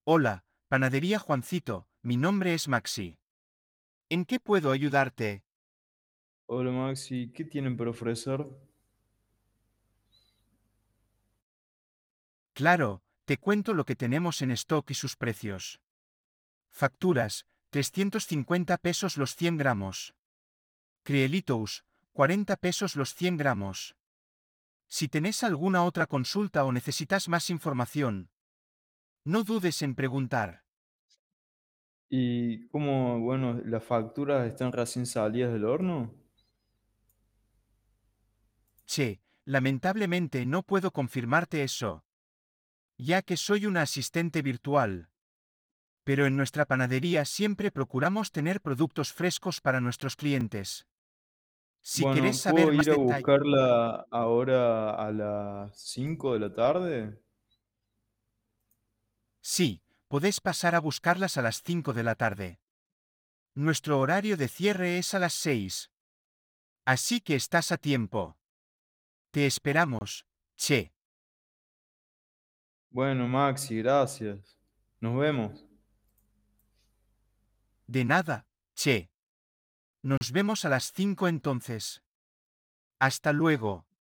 Hola, Panadería Juancito, mi nombre es Maxi. ¿En qué puedo ayudarte? Hola Maxi, ¿qué tienen para ofrecer? Claro, te cuento lo que tenemos en stock y sus precios. Facturas, 350 pesos los 100 gramos. Crielitos, 40 pesos los 100 gramos. Si tenés alguna otra consulta o necesitas más información, no dudes en preguntar. Y cómo, bueno, las facturas están recién salidas del horno. Che, lamentablemente no puedo confirmarte eso, ya que soy una asistente virtual. Pero en nuestra panadería siempre procuramos tener productos frescos para nuestros clientes. Si querés Bueno, saber ¿puedo más ir a detalles, buscarla ahora a las 5 de la tarde? sí, podés pasar a buscarlas a las 5 de la tarde. Nuestro horario de cierre es a las 6. Así que estás a tiempo. Te esperamos, che. Bueno, Maxi, gracias. Nos vemos. De nada, che. Nos vemos a las 5 entonces. Hasta luego.